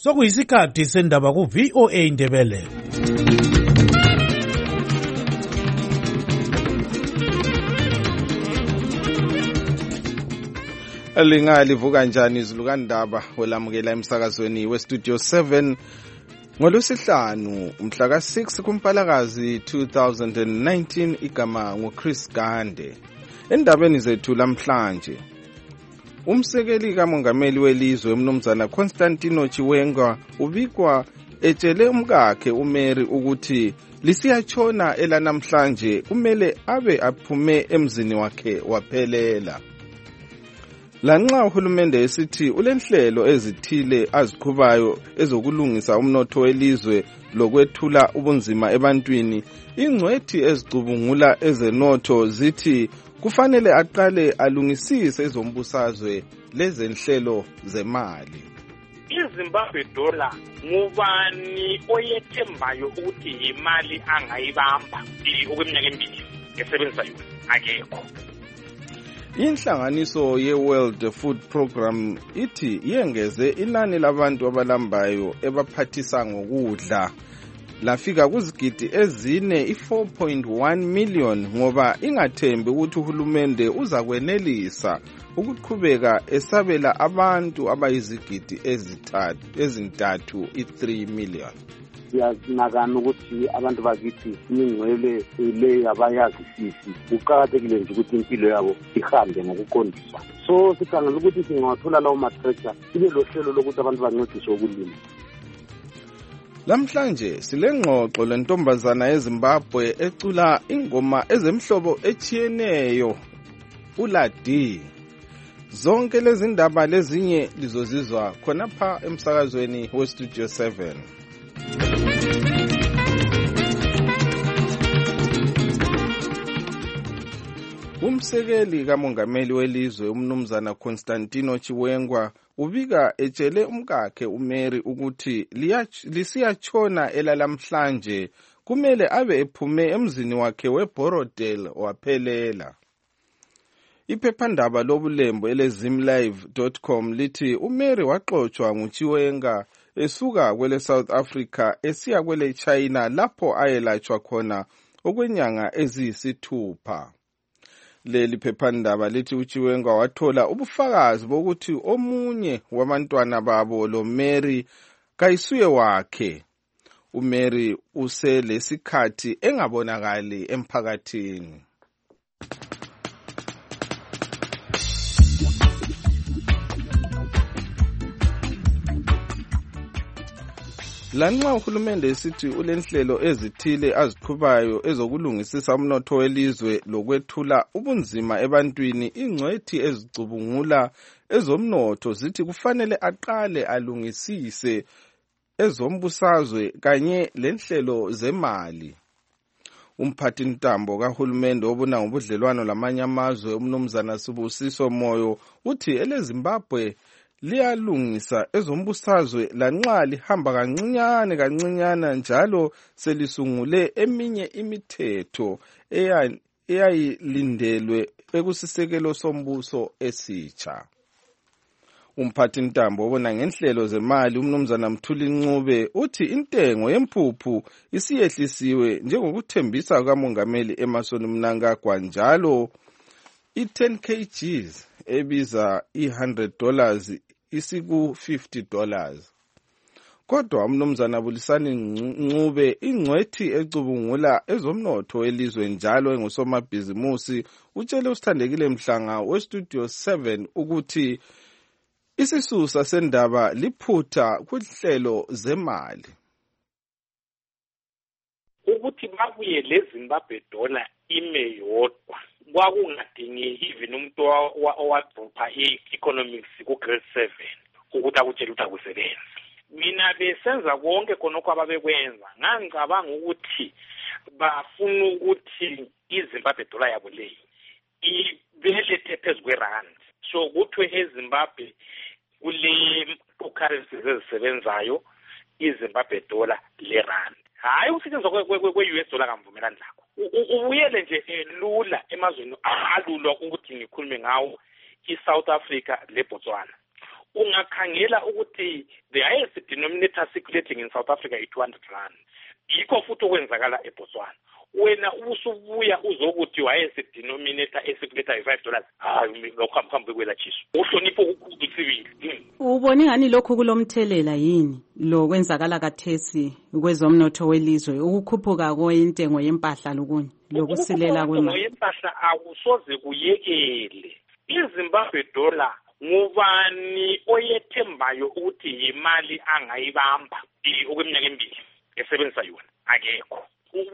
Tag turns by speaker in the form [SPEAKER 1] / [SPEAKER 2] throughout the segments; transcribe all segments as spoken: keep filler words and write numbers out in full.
[SPEAKER 1] Sokuyisikhathi sendaba ku V O A Ndebele.
[SPEAKER 2] Lingalivuka kanjani izulu kandaba welamukela emsakazweni we Studio seven ngolwesihlanu umhla ka six kuMpalakazi two thousand nineteen. Igama nguChris Gande. Endabeni zethu lamhlanje, umsekeli kamongameli welizwe umnumzana Constantino Chiwenga ubikwa etshele umkakhe uMary ukuthi lisiyatshona elanamhlanje kumele abe aphume emzini wakhe waphelela. Lanxa uhulumende esithi ulenhlelo ezithile aziqhubayo ezokulungisa umnotho welizwe lokwethula ubunzima ebantwini, ingcwethi ezicubungula ezenotho zithi kufanele aqale alungisise ezombusazwe lezenhlelo zemali.
[SPEAKER 3] iZimbabwe dollar ngubani oyethembayo ukuthi imali angayibamba okweminyaka emibili esebenzisa yona? Akekho.
[SPEAKER 2] Inhlanganiso ye-World Food Program ithi yengeze inani labantu abalambayo ebaphathisa ngokudla lafika kuzigidi ezine i-four point one million ngoba ingathembi ukuthi uhulumende uzakwenelisa ukuqhubeka esabela abantu abayizigidi ezithathu ezintathu i-three million.
[SPEAKER 4] Siyazinakana ukuthi abantu bakithi ingcwele le abayazisisi kuqakathekile nje ukuthi impilo yabo ihambe ngokuqondiswa. So sikhangela ukuthi singawathola lawo matractor ibe lohlelo lokuthi abantu bancediswe ukulima.
[SPEAKER 2] Lamhlanje silengxoxo lentombazana yeZimbabwe ecula ingoma ezemhlobo echiyeneyo uLadi. Zonke lezi ndaba lezinye lizozizwa khonapha emsakazweni we Studio seven. Umsekeli kamongameli welizwe umnumzana Constantino Chiwenga ubika etshele umkakhe uMary ukuthi lisiyatshona elalamhlanje kumele abe ephume emzini wakhe weBorodale waphelela. Iphephandaba lobulembo elezimlive dot com lithi uMary waxoxwa nguChiwenga esuka kwele South Africa esiya kwele China lapho ayelatshwa khona okwenyanga eziyisithupha. Leli phephandaba lithi uChiwenga wathola ubufakazi bokuthi omunye wabantwana babo lo Mary kayisuye wakhe. uMary uselesikhathi engabonakali emphakathini. Lanxa uhulumende esithi ulenhlelo ezithile aziqhubayo ezokulungisisa umnotho welizwe lokwethula ubunzima ebantwini, ingcwethi ezicubungula ezomnotho zithi kufanele aqale alungisise ezombusazwe kanye lenhlelo zemali. Umphathi ntambo kahulumende obona ngobudlelwano lamanye amazwe umnumzana Sibusiso Moyo uthi eleZimbabwe liyalungisa ezombusazwe lanxa lihamba kancinyane kancinyana njalo selisungule eminye imithetho eyayilindelwe ekusisekelo sombuso esitsha. Umphathi ntambo obona ngenhlelo zemali umnumzana Mthuli Ncube uthi intengo yempuphu isiyehlisiwe njengokuthembisa kamongameli Emmerson Mnangagwa, njalo i-ten kilograms ebiza i-one hundred dollars isiku fifty dollars. Kodwa umnumzana Bulisani Ncube, ingcwethi ecubungula ezomnotho welizwe njalo engusomabhizimusi, utshele usithandekile Mhlanga we Studio seven ukuthi isisusa sendaba liphutha kuhlelo zemali.
[SPEAKER 3] Ukuthi babuye leZimbabwe dollar ime yodwa kwakungadingeki even umuntu owadropha i-economics ku-grade seven ukuthi akutshele ukuthi akusebenzi. Mina besenza konke khonokho ababekwenza ngangicabanga ukuthi bafuna ukuthi iZimbabwe dollar yabo leyi ibelethe phezu kwerandi, so kuthiwe eZimbabwe kule currencies ezisebenzayo iZimbabwe dollar lerandi, hayi ukusetshenziswa kwe-U S dollar kamvumelani lakho. Ubuyele nje lula emazweni alulwa ukuthi ngikhulume ngawo i-South Africa leBotswana. ungakhangela ukuthi the highest denominator circulating in South Africa is two hundred rand. Yikho futhi okwenzakala eBotswana. Wena usubuya uzokuthi highest denominator esiculator is five dollars. Hayi lokho hambe kwela chiso. Uhlonipho ukukhulu civil.
[SPEAKER 5] Ubona ngani lokho kulomthelela yini lo kwenzakala kathesi kwezomnotho welizwe ukukhuphuka kwentengo yempahla lokunye lokusilela kwemali.
[SPEAKER 3] Yempahla akusoze kuyekele. iZimbabwe dollar ngubani oyethembayo ukuthi imali angayibamba okweminyaka emibili esebenzisa yona akekho.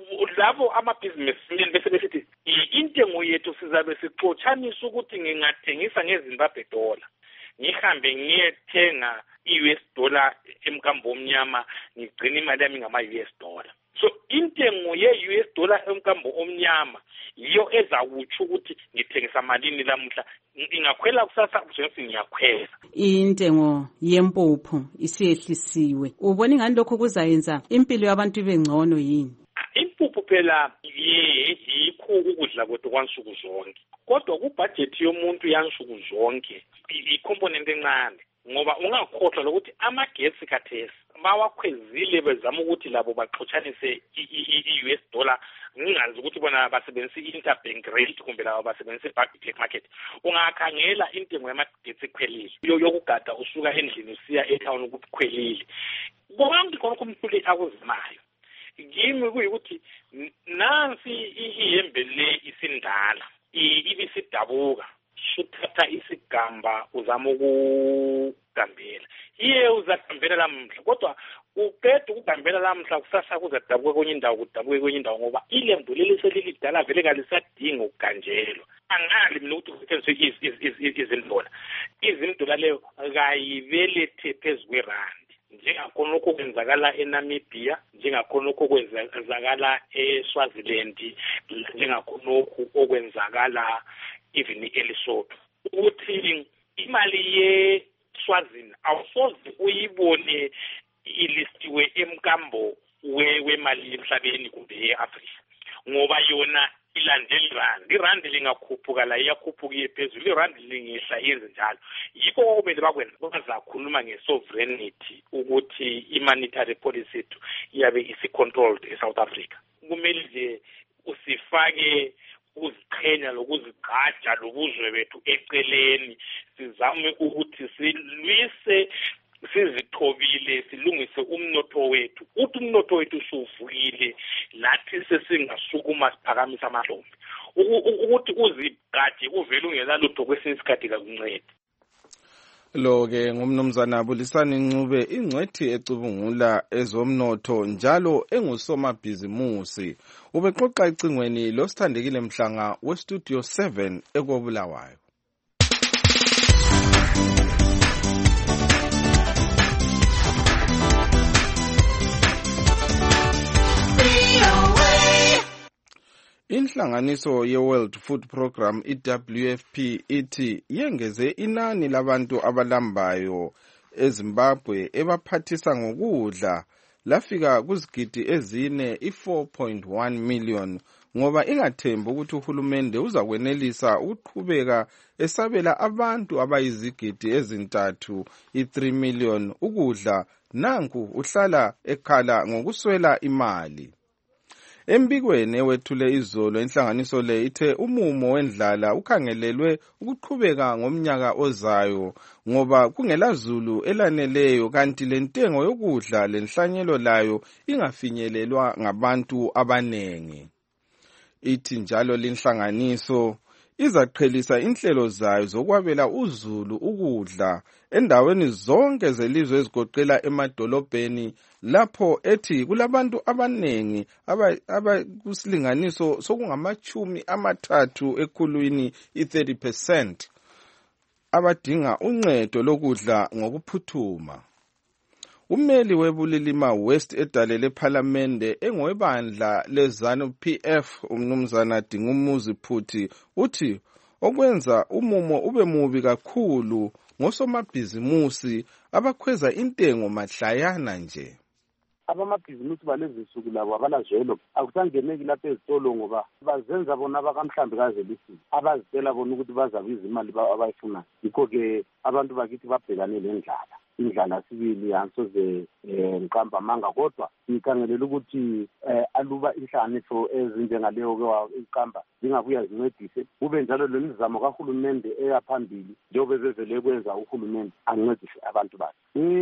[SPEAKER 3] Labo amabhizinisi bese besithi intengo yethu sizabe sixotshanisa ukuthi ngingathengisa ngeZimbabwe dollar ngihambe ngiyethenga i-U S dollar emkambo omnyama ngigcina imali yami ngama-U S dollar. So intengo ye-U S dollar emkambo omnyama yiyo ezakutsho ukuthi ngithengisa malini lamuhla ingakhwela kusasa njengoba ngiyakhwela.
[SPEAKER 5] Intengo yempuphu isiyehlisiwe. Ubona ngani lokho kuzayenza impilo yabantu ibe ngcono yini?
[SPEAKER 3] Impuphu phela yikho ukudla kwethu kwansuku zonke. Kodwa kubudget yomuntu yansuku zonke i-component encane ngoba ungakhohlwa lokuthi amagesi kathesi bawakhwezile bezama ukuthi labo baxotshanise i-U S dollar ngingazi ukuthi bona basebenzisa i-interbank rate kumbe labo basebenzisa i-black market. Ungakhangela intengo yamagesi ekhwelile yokugada usuka endlini usiya etown ukuthi khwelile. Bonke konke umthuli akuzimayo. Kimi kuyikuthi nansi ihembe le isindala ibisidabuka uthatha isigamba uzama ukugambela iye uzagambela lamhla kodwa uqeda ukugambela lamhla kusasa kuzadabuka kwenye indawo kudabuke kwenye indawo ngoba ilembu leli selilidala vele kalisadinga ukuganjelwa. Angali mina ukuthi kusetshenziswe izindola izindola leyo kayibelethe phezu kwerandi njengakhonokho kwenzakala eNamibia njengakhonokho kwenzakala eSwaziland njengakhonokho okwenzakala even eLesotho. Ukuthi imali yeSwazini awusoze uyibone ilistiwe emkambo wemali emhlabeni kumbe eAfrika ngoba yona ilandela irandi. Irandi lingakhuphuka la iyakhuphuka phezulu, irandi lingehla yenze njalo. Yikho okumele bakwenza bazakhuluma nge-sovereignty ukuthi i-monetary policy yethu iyabe isi-controlled eSouth Africa. Kumele nje usifake ukuziqhenya lokuzigqaja lobuzwe bethu eceleni sizame ukuthi silwise sizithobile silungise umnotho wethu. Uthi umnotho wethu usuvukile lathi sesingasukuma siphakamisa amahlombe. Ukuthi uzigqaje uvele ungela lutho kwesinye isikhathi kakuncede.
[SPEAKER 2] Lo ke ngumnumzana Bulisani Ncube ingcwethi ecubungula ezomnotho njalo engusomabhizimusi. Ubexoxa icingweni losithandekile Mhlanga westudio seven ekobulawayo. Inhlanganiso ye-World Food Program i-W F P ithi yengeze inani labantu abalambayo eZimbabwe ebaphathisa ngokudla lafika kuzigidi ezine i-four point one million ngoba ingathemba ukuthi uhulumende uzakwenelisa ukuqhubeka esabela abantu abayizigidi ezintathu i-three million ukudla nanku uhlala ekhala ngokuswela imali. Embikweni ewethule izolo inhlanganiso le ithe umumo wendlala ukhangelelwe ukuqhubeka ngomnyaka ozayo ngoba kungelazulu elaneleyo kanti lentengo yokudla lenhlanyelo layo ingafinyelelwa ngabantu abanengi. Ithi njalo linhlanganiso izaqhelisa inhlelo zayo zokwabela uzulu ukudla endaweni zonke zelizwe ezigoqela emadolobheni lapho ethi kulabantu abanengi abakusilinganiso sokungamachumi amathathu ekhulwini i-thirty percent abadinga uncedo lokudla ngokuphuthuma. Umeli webulilima West edalele parliamente engwebandla lezanu P F umnumzana Dingumuzi Phuthi uthi okwenza umumo ube mubi kakhulu ngosomabhizimusi abakhweza intengo mahlayana nje.
[SPEAKER 4] abamabhizinisi balezi nsuku labo abalazwelo akusangeneki lapha ezitolo ngoba bazenza bona bakamhlambi kazelisile abazitela bona ukuthi bazabiza imali abayifunayo. Yikho-ke abantu bakithi babhekane nendlala. Indlala sibili yansoze ngiqamba amanga kodwa ngikhangelela ukuthi aluba inhlanganiso ezinjengaleyo iqamba zingabuya zincedise kube njalo le mizamo kahulumende eyaphambili njengoba bevele kwenza uhulumende ancedise abantu bakhe.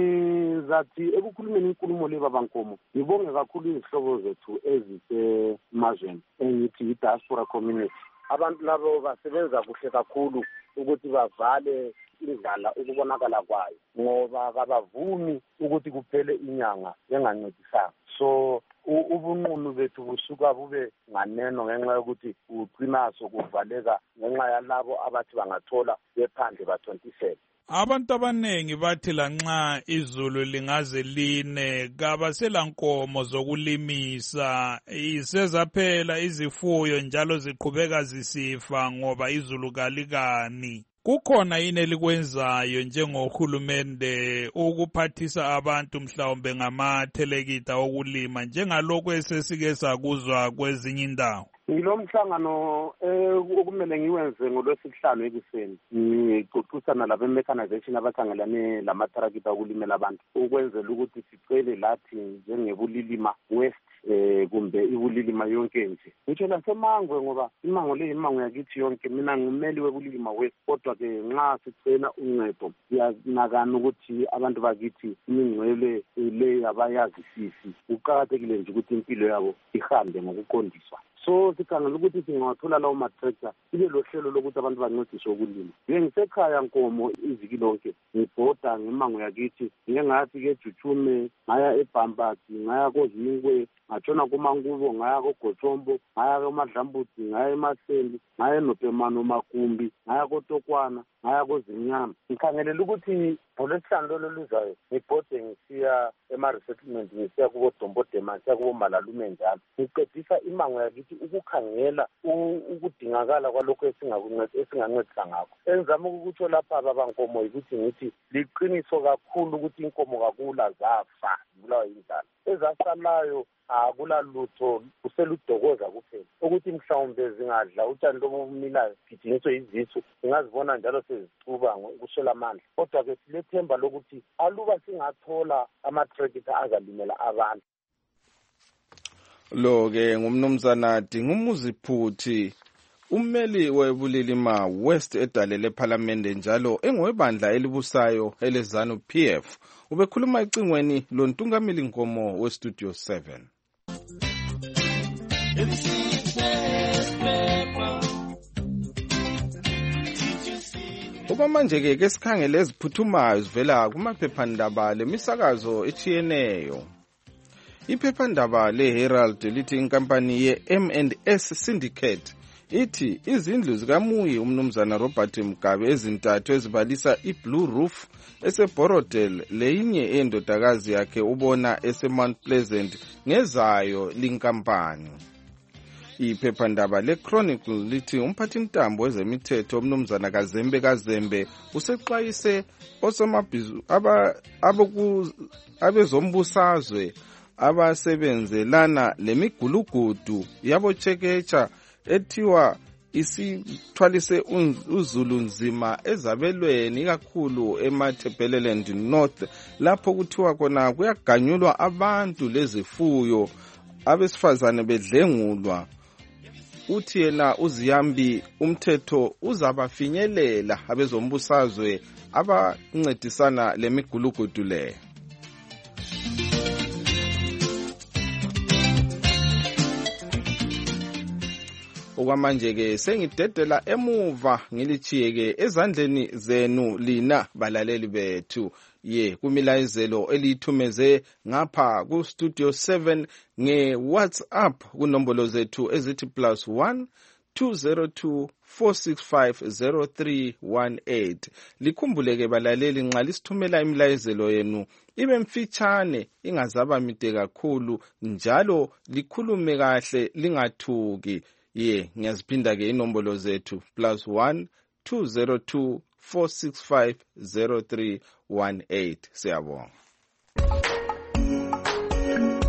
[SPEAKER 4] Ngizathi ekukhulumeni inkulumo le babankomo ngibonge kakhulu izihlobo zethu ezisemazweni engithi i-diaspora community. Abantu labo basebenza kuhle kakhulu ukuthi bavale indlala ukubonakala kwayo ngoba kabavumi ukuthi kuphele inyanga bengancedisanga. So ubunqunu bethu busuka bube nganeno ngenxa yokuthi uqinaso kuvaleka ngenxa yalabo abathi bangathola bephandle bathontisele.
[SPEAKER 6] Abantu abanengi bathi lanxa izulu lingaze line kabasela nkomo zokulimisa, isezaphela izifuyo njalo ziqhubeka zisifa ngoba izulu kalikani. Kukhona yini elikwenzayo njengohulumende ukuphathisa abantu mhlawumbe ngamathelekita okulima njengalokho esesike sakuzwa kwezinye indawo?
[SPEAKER 4] Ngilo mhlangano okumele ngiwenze ngolwesihlanu ekuseni ngixoxisana labe-mechanization abakhangelane lamatharakita okulimela abantu ukwenzela ukuthi sicele lathi njengebulilima west eh kumbe ibulilima yonke nje. Ngitsho lasemangwe ngoba imango le imango yakithi yonke mina ngumeli webulilima west kodwa ke nxa sicela uncedo siyanakana ukuthi abantu bakithi imingcwele le abayazisisi uqakathekile nje ukuthi impilo yabo ihambe ngokuqondiswa. So sikhangela ukuthi singawathola lawo matractor ibe lohlelo lokuthi abantu bancediswe ukulima. Ngisekhaya Nkomo iviki lonke ngibhoda ngemango yakithi ngike ngathi ke Jujume ngaya eBhambathi ngaya koHingwe ngatshona kuMangubo ngaya koGotsombo ngaya koMadlambuthi ngaya eMasendi ngaya eNopemano Makumbi ngaya koTokwana ngaya koZinyama. Ngikhangelela ukuthi ngolwesihlanu loluzayo ngibhode ngisiya ema-resettlement ngisiya kubo Dombodema ngisiya kubo Malalume njalo ngiqedisa imango yakithi ukukhangela ukudingakala kwalokho esingancedisa ngakho. Engizama ukukutsho lapha babankomo ukuthi ngithi liqiniso kakhulu ukuthi inkomo kakula zafa zibulawa yindlala. Ezasalayo akula lutho kuseludokoza kuphela ukuthi mhlawumbe zingadla utshani lobumilayo gidingiswe izithu singazibona njalo sezicuba kuswela amandla kodwa ke silethemba lokuthi aluba singathola amatrekita azalimela abantu.
[SPEAKER 2] Lo ke ngumnumzana Dingumuziphuthi ummeli webulilima West edalele ePhalamende njalo engowebandla elibusayo eleZANU P F ubekhuluma ecingweni lontungameli Nkomo weStudio seven. Okwamanje ke ke sikhangele eziphuthumayo zivela kumaphephandaba lemisakazo etshiyeneyo. Iphephandaba leHerald lithi inkampani ye-M and S Syndicate ithi izindlu zikaMuyi umnumzana Robert Mugabe ezintathu ezibalisa iBlue Roof eseBorodale leyinye endodakazi yakhe ubona eseMount Pleasant ngezayo linkampani. Iphephandaba leChronicle lithi umphathintambo wezemithetho umnumzana Kazembe Kazembe usexwayise osomabhizu abaku abezombusazwe abasebenzelana lemigulugudu yabotsheketsha ethiwa isithwalise uzulu nzima ezabelweni kakhulu eMatabeleland North lapho kuthiwa khona kuyaganyulwa abantu lezifuyo abesifazane bedlengulwa. Uthi yena uZiyambi umthetho uzabafinyelela abezombusazwe abancedisana lemigulugudu le. Okwamanje ke sengidedela emuva ngilichiyeke ezandleni zenu lina balaleli bethu ye kumilayezelo elithumeze ngapha ku Studio seven nge WhatsApp kunombolo zethu ezithi plus one two zero two four six five zero three one eight. Likhumbuleke balaleli nxa lisithumela imilayezelo yenu ibe mfitshane ingazaba mide kakhulu njalo likhulume kahle lingathuki. Ye ngiyaziphinda ke inombolo zethu plus one two zero two four six five zero three one eight. Siyabonga.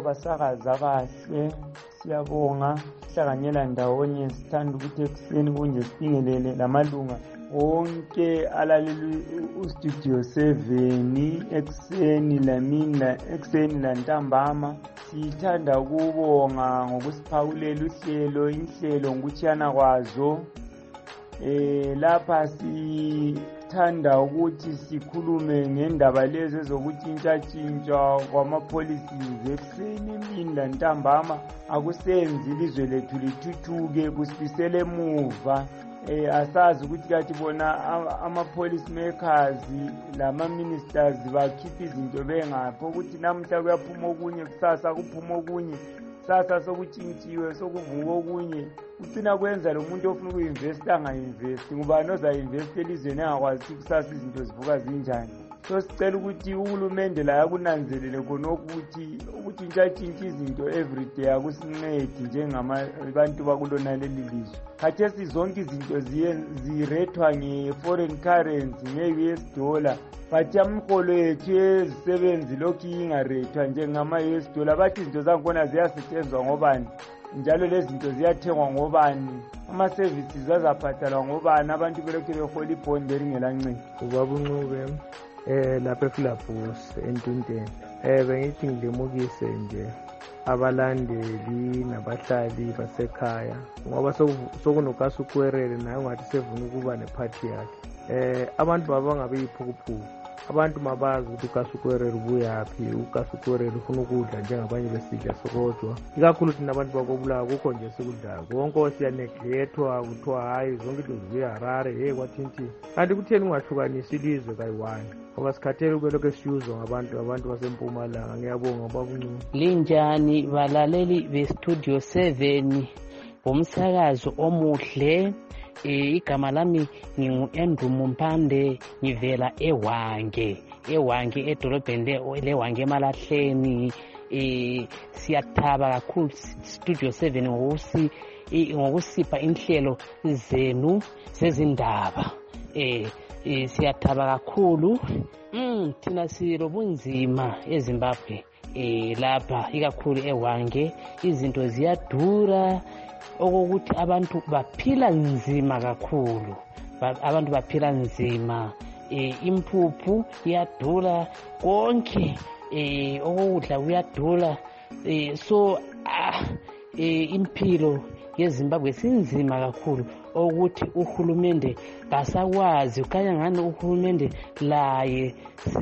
[SPEAKER 7] basakazi abahle, siyabonga sihlanganyela ndawonye, sithanda ukuthi ekuseni kunje sibingelele lamalunga wonke alalela ustudio seven ekuseni lamini ekuseni lantambama. Sithanda ukubonga ngokusiphawulela uhlelo inhlelo ngokutshiyana kwazo. Eh lapha sithanda ukuthi sikhulume ngendaba lezi ezokutshintsha-tshintsha kwama-policies ekuseni emini lantambama. Akusenzi ilizwe lethu lithuthuke, kusibisele emuva. Eh asazi ukuthi kathi bona ama-policy makers lama-ministers bakhipha izinto bengaphi, ukuthi namhla kuyaphuma okunye kusasa kuphuma okunye, sasa sokutshintshiwe sokuvuka okunye. Ucina kwenza lo muntu ofuna ukuyinvesta angayinvesti, ngubani oza-investa elizweni engakwazi ukuthi kusasa izinto zivuka zinjani. So sicela ukuthi uhulumende la akunanzelele khona ukuthi ukutshintsha-tshintsha izinto everyday akusincedi njengabantu bakulona leli lizwe. Khathesi zonke izinto zirethwa nge-foreign currency, nge-U S dollar, but amholo yethu ezisebenzi lokhu ingarethwa njengama-U S dollar. Bathi izinto zakhona ziyasetshenzwa ngobani, njalo lezi zinto ziyathengwa ngobani, ama-services azabhatalwa ngobani, abantu belokhu behola ibhondi elingelancedo.
[SPEAKER 8] Ubabunqube eh lapha eFlabus eNtunteni eh bengithi ngilemukise nje abalandeli nabahlali basekhaya ngoba sokunokasukwerere naye ngathi sevuna ukuba nephathi yakhe. Eh abantu babangabe iphukuphuku, abantu mabazi ukuthi ukasukwerere ubuyaphi, ukasukwerere ufuna ukudla njengabanye besidla sokodwa. Ikakhulu thina abantu bakobulawa kukho nje sikudlayo, konke siyaneglectwa kuthiwa hayi zonke izinto zibuya Harare, hey kwathinthi. Kanti kutheni ungahlukanisi ilizwe kayi-one? Ngoba sikhathele ukubelokhu esiyuzwa ngabantu abantu basempumalanga. Ngiyabonga babunqunu.
[SPEAKER 9] Linjani balaleli bestudio seven, umsakazo omuhle. Eh igama lami ngingu-Andrew Mumpande, ngivela eWange eWange edolobheni leWange eMalahleni. Eh siyathaba kakhulu studio seven ngokusi ngokusipha inhlelo zenu zezindaba. Eh siyathaba kakhulu. Mm thina sirobunzima eZimbabwe. Eh lapha ikakhulu eWange izinto ziyadura, okokuthi abantu baphila nzima kakhulu, abantu baphila nzima. Eh impuphu iyadula, konke eh okudla kuyadula. Eh so ah eh impilo yeZimbabwe sinzima kakhulu, ukuthi uhulumende kasakwazi ukanya ngani uhulumende laye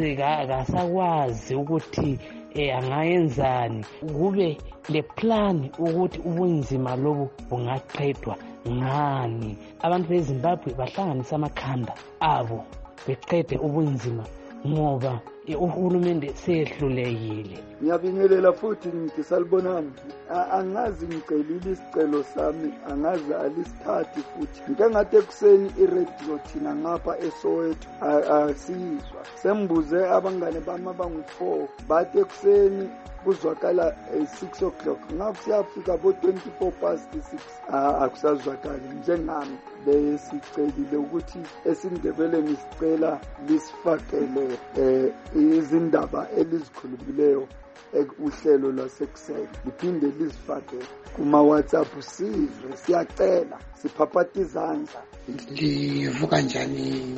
[SPEAKER 9] sikasakwazi ukuthi eh angayenzani kube le plan ukuthi ubunzima lobu bungaqedwa ngani. Abantu beZimbabwe bahlanganisa amakhanda abo beqede ubunzima ngoba uhulumende sehlulekile.
[SPEAKER 10] Ngiyabingelela futhi ngithi salibonani, angazi ngicelile isicelo sami, angazi alisithathi futhi. Ngike ngathi ekuseni iradio thina ngapha eSoweto asizwa. Sembuze abangane bami abangu-four, bathi ekuseni kuzwakala six o'clock, ngapha siyafika bo twenty-four past six. Akusazwakali njengami. Besicelile ukuthi esindebeleni sicela lisifakele eh izindaba elizikhulumileyo uhlelo lwasekuseni, liphinde lizifake kuma WhatsApp sizwe. Siyacela siphaphatha izandla.
[SPEAKER 11] Livuka njani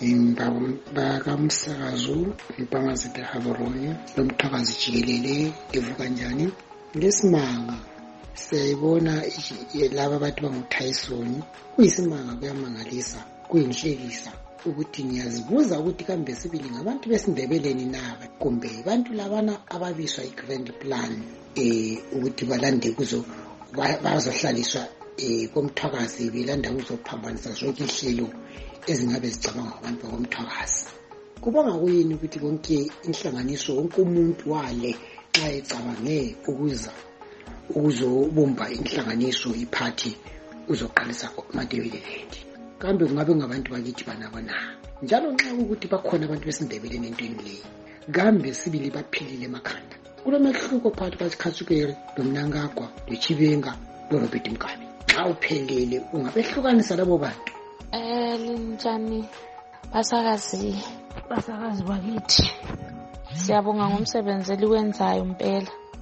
[SPEAKER 11] bakamsakazo ibangazide Haboroni lomthakazi jikelele, livuka njani ngesimanga? Siyayibona laba abantu banguTyson, kuyisimanga, kuyamangalisa, kuyinhlekisa ukuthi ngiyazibuza ukuthi kambe sibili ngabantu besindebeleni naba kumbe abantu labana ababiswa i-grand plan eh ukuthi balande kuzo bazohlaliswa eh komthakazi, belanda kuzophambanisa zonke ihlelo ezingabe zicabanga abantu bakomthakazi. Kubanga kuyini ukuthi konke inhlanganiso wonke umuntu wale xa ecabange ukuza ukuzobumba inhlanganiso iphathi uzoqalisa amadevelopment, kambe kungabe ngabantu bakithi banabo na? Njalo nxa ukuthi bakhona abantu besindebeleni entweni leyi, kambe sibili baphilile emakhanda. Kulemehluko phakathi kwaSikhatsukere loMnangagwa loChibenga loRobert Mugabe. Xa uphelele ungabehlukanisa labo bantu.
[SPEAKER 12] Eh linjani basakazi basakazi bakithi, siyabonga ngomsebenzi eliwenzayo impela.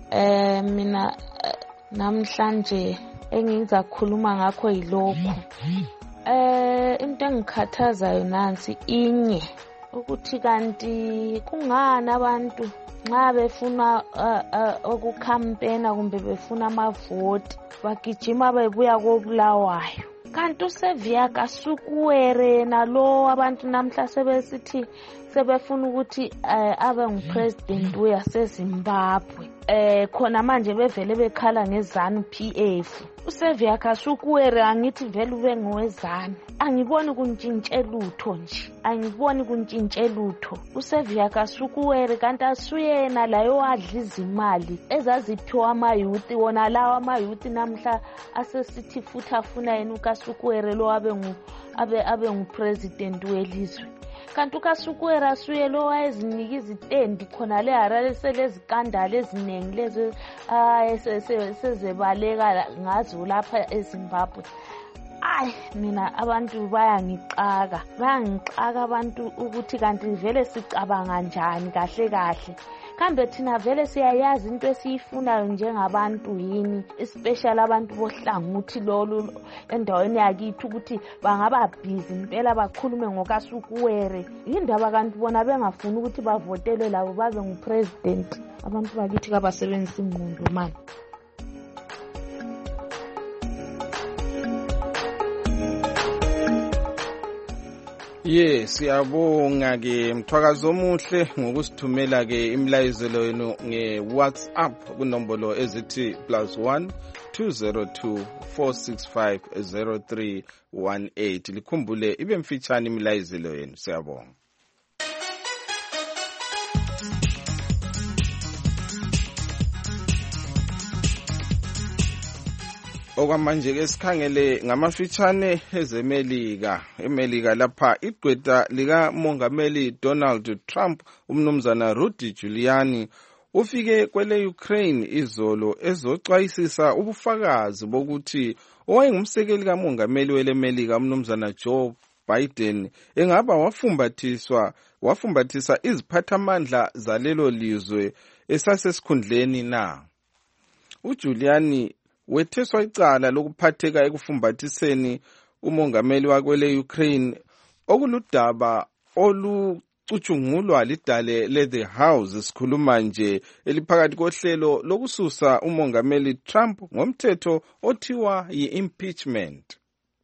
[SPEAKER 12] eh mina namhlanje engizakhuluma ngakho yilokho. Eh into engikhathazayo nansi inye ukuthi kanti kungani abantu nxa befuna ukukhampena kumbe befuna amavoti bagijima bebuya koBulawayo. Kanti uSevia Kasukuwere nalo abantu namhla sebesithi sebefuna ukuthi abe ngupresident weyaseZimbabwe. Eh khona manje bevele bekhala ngezanu P F. uSevia Kasukuwere angithi vele ube ngowezanu. Angiboni kuntshintshe lutho nje. Angiboni kuntshintshe lutho. uSevia Kasukuwere kanti asuyena layo wadla izimali ezaziphiwa amayuthi wona lawa amayuthi namhla asesithi futhi afuna yena uKasukuwere lo abe ngu abe abe ngupresident welizwe. Kanti uKasukuwere asuye lo wayezinika izitendi khona le Harare selezikandala eziningi lezo sezebaleka ngazo lapha eZimbabwe. Ay mina abantu bayangiqaka bayangiqaka abantu ukuthi kanti vele sicabanga njani kahle kahle. Kambe thina vele siyayazi into esiyifunayo njengabantu yini, especially abantu bohlangothi lolu endaweni yakithi ukuthi bangaba busy impela bakhulume ngoKasukuwere. Indaba kanti bona bengafuni ukuthi bavotele labo babe ngupresident. Abantu bakithi kabasebenzisa ingqondo manje.
[SPEAKER 2] Yes, siyabonga ke Mthwakazi omuhle ngokusithumela ke imlayezelo yenu nge WhatsApp kunombolo ezithi plus one two zero two four six five zero three one eight. Likhumbule ibe mfitshane imlayezelo yenu. Siyabonga. Okwamanje ke sikhangele ngamafitshane ezemelika. eMelika lapha igqwetha lika Mongameli Donald Trump umnumzana Rudy Giuliani ufike kwele Ukraine izolo ezoxwayisisa ubufakazi bokuthi owayengumsekeli kamongameli weleMelika umnumzana Joe Biden engaba wafumbathiswa wafumbathisa iziphathamandla zalelo lizwe esasesikhundleni na. uJuliani wetheswa icala lokuphatheka ekufumbathiseni umongameli wakwele Ukraine okuludaba olucutshungulwa lidale le The House sikhuluma nje eliphakathi kohlelo lokususa umongameli Trump ngomthetho othiwa yi-impeachment.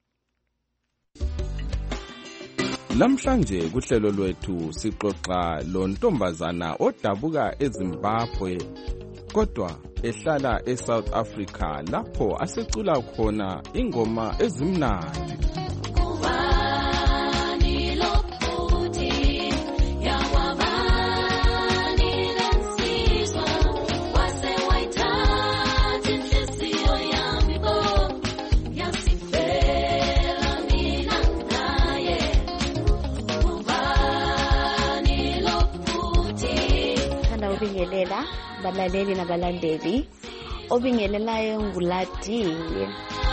[SPEAKER 2] Namhlanje kuhlelo lwethu sixoxa lo ntombazana odabuka eZimbabwe kodwa ehlala eSouth Africa lapho asecula khona ingoma ezimnandi.
[SPEAKER 13] Obingelela balaleli nabalandeli obingelelayo nguladiye.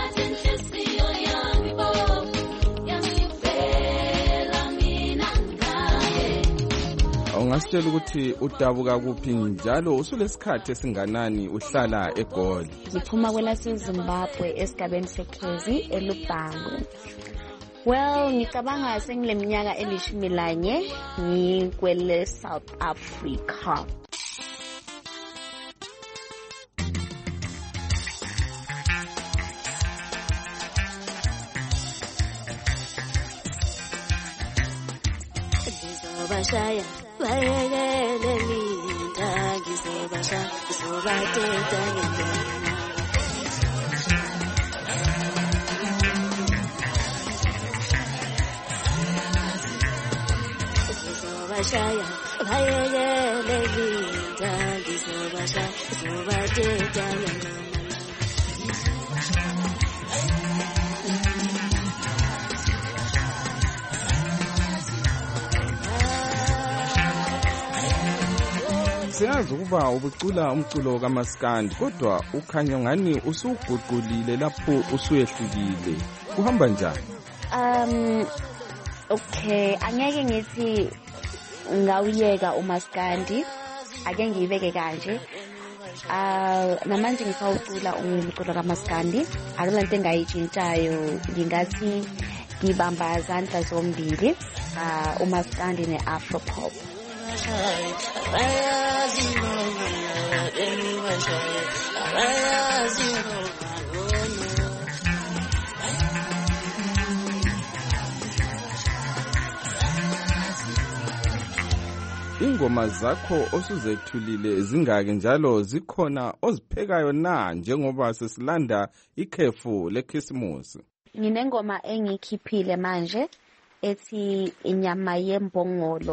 [SPEAKER 2] Ungasitshela ukuthi udabuka kuphi njalo usulesikhathi esinganani uhlala eGoli?
[SPEAKER 13] Ngiphuma kwelaseZimbabwe esigabeni seKhezi eLubhango. Well, ngicabanga sengileminyaka elishumi lanye ngikwele South Africa. Ngizobashaya bayekele linda ngizobashaya ngizobateta ngempela. Ngizobashaya bayekele linda ngizobashaya ngizobateta ngempela.
[SPEAKER 2] Siyazi ukuba ubucula umculo kaMaskandi kodwa ukhanya ngani usuguqulile lapho usuyehlukile. Kuhamba njani?
[SPEAKER 13] Um okay, angeke ngithi ngawuyeka uMaskandi, ake ngiyibeke kanje. Ah namanje ngisawucula umculo kaMaskandi akulento engayitshintshayo ngingathi ngibamba izandla zombili ah uMaskandi neAfro pop.
[SPEAKER 2] Ingoma zakho osuzethulile zingake njalo zikhona oziphekayo na njengoba sesilanda ikhefu leChristmas?
[SPEAKER 13] Nginengoma engikhiphile manje ethi inyama yembongolo.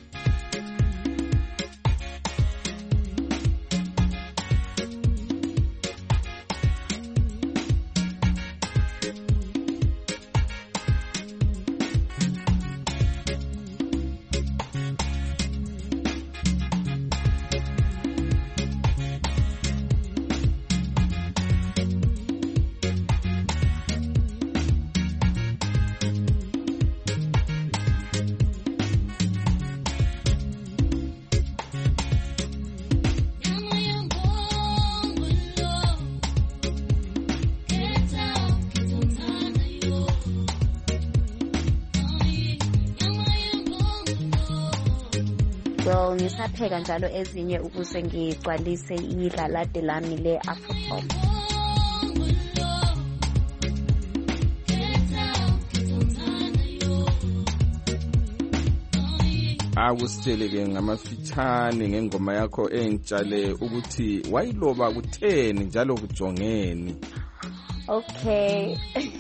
[SPEAKER 13] So ngisapheka njalo ezinye ukuze ngigcwalise ilalade lami le-Afro pop.
[SPEAKER 2] Akusitsheleke ngamafitshane ngengoma yakho entshale ukuthi wayiloba kutheni njalo kujongeni.
[SPEAKER 13] Okay.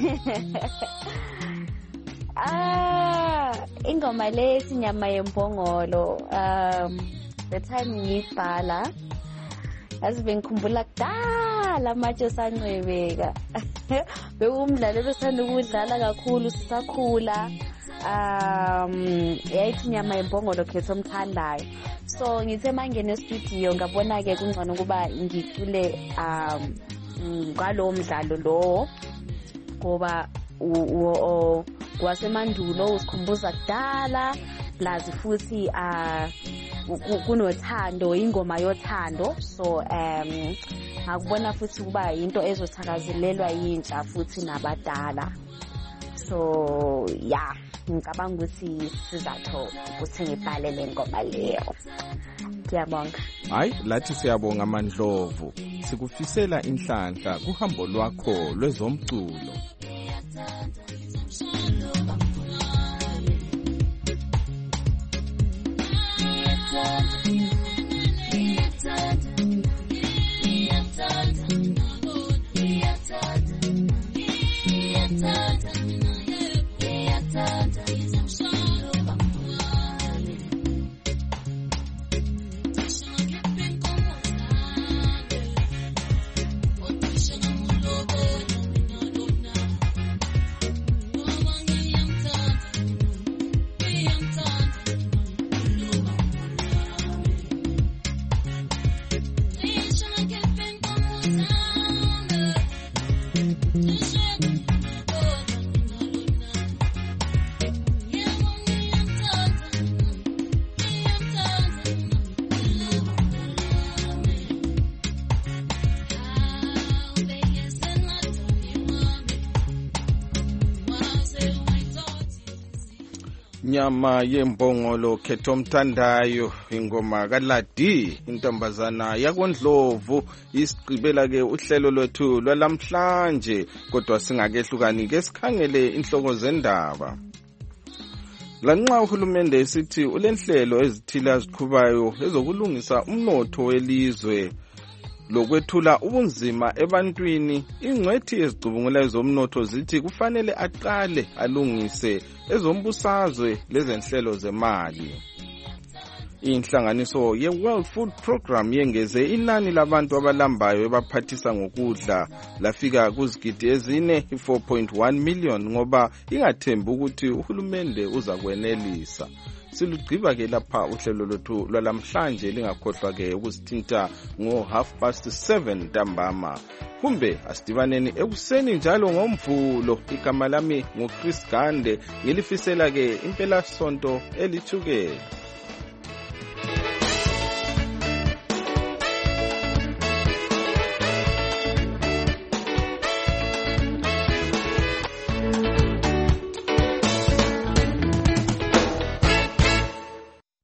[SPEAKER 13] Ah, ingoma le sinyama yembongolo um the time ngibhala yazi bengikhumbula kudala amatshe sancwebeka bekumdlalo besanda ukudlala kakhulu sisakhula um yayithi inyama yembongolo khetho omthandayo so ngithe mangene e-studio ngabona ke kungcono kuba ngicule um ngalo mdlalo lo ngoba u kwasemandulo usikhumbuza kudala plazi futhi ah kunothando ingoma yothando so um akubona futhi kuba into ezothakazelelwa yintsha futhi nabadala so yeah ngicabanga ukuthi sizatho ukuthi ngibhale le ngoma leyo. Ngiyabonga.
[SPEAKER 2] Hayi lathi siyabonga aMandlovu sikufisela inhlanhla kuhambo lwakho lwezomculo. Nyama yembongolo khetho omthandayo ingoma kaLadi intombazana yakoNdlovu isiqibela ke uhlelo lwethu lwalamhlanje kodwa singakehlukani ke sikhangele inhloko zendaba. Lanxa uhulumende esithi ulenhlelo ezithile aziqhubayo ezokulungisa umnotho welizwe lokwethula ubunzima ebantwini, ingcwethi ezicubungula ezomnotho zithi kufanele aqale alungise ezombusazwe lezenhlelo zemali. Inhlanganiso ye-World Food Program yengeze inani labantu abalambayo ebaphathisa ngokudla lafika kuzigidi ezine four point one million ngoba ingathembi ukuthi uhulumende uza kwenelisa. Silugqiba ke lapha uhlelo lwethu lwalamhlanje lingakhohlwa ke ukusithinta ngo half past seven ntambama. Kumbe asidibaneni ekuseni njalo ngomvulo. Igama lami nguChris Gande ngilifisela ke impela sonto elithukela.